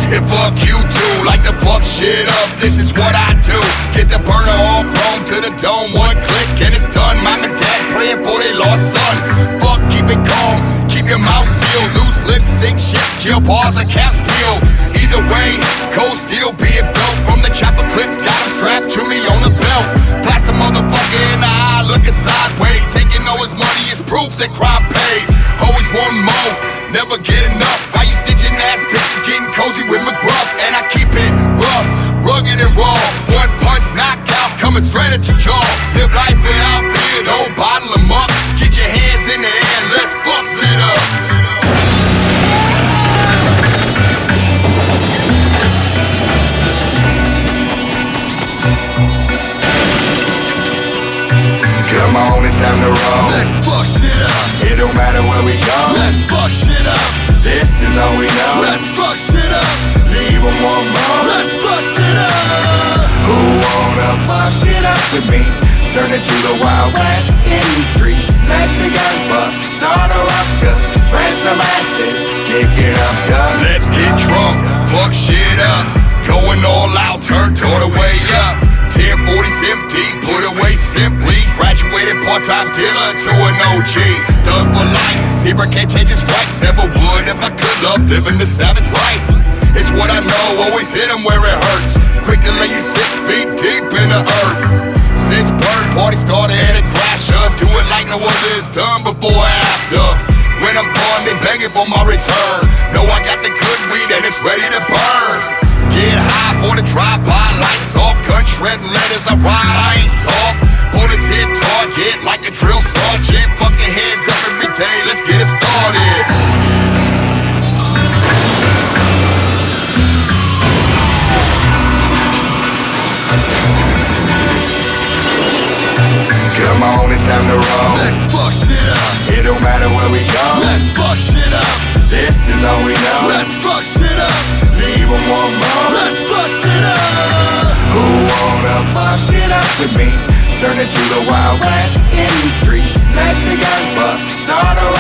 And fuck you too, like to fuck shit up. This is what I do. Get the burner all chrome to the dome, one click and it's done. Mom and dad praying for their lost son. Fuck, keep it calm, keep your mouth sealed. Loose lips, sink ships, chill bars and caps peel. Either way, cold steel, beef dope from the chopper clips. Got him strapped to me on the belt. Blast a motherfucker in the eye, looking sideways. Taking all his money is proof that crime pays. Always want more, never get enough. Why you stitching ass bitches, getting cozy with McGruff? And I keep it rough, rugged and raw. One punch, knockout, coming straight at your jaw. Live life without fear, don't bottle them up. Get your hands in the air, let's fuck it up. Come on, it's time to roll. Let's fuck shit up. It don't matter where we go. Let's fuck shit up. This is all we know. Let's fuck shit up. Leave them one more. Let's fuck shit up. Who wanna fuck shit up with me? Turn it to the Wild West in the streets. Let your gun bust, start a ruckus, spread some ashes, kick it up, dust. Let's get drunk, fuck shit up. Going all out, turned all the way up. 1040s empty, put away simply. Graduated part-time dealer to an OG. Thug for life, zebra can't change his stripes. Never would if I could love living the savage life. It's what I know, always hit him where it hurts. Quick to lay you 6 feet deep in the earth. Since birth, party started and it crashed up. Do it like no other is done before or after. When I'm gone, they begging for my return. Know I got the good weed and it's ready to burn. Get high for the drive-by, lights off. Gun shredding letters, I ride, I ain't soft. Bullets hit target like a drill sergeant. Fucking heads up every day, let's get it started. Come on, it's time to roll. Let's fuck shit up. It don't matter where we go. Let's fuck shit up. This is all we know. Let's fuck shit up. Leave them one more. Let's fuck shit up. Who wanna fuck shit up with me? Turn it to the Wild West in the streets. Let your gun bust, start a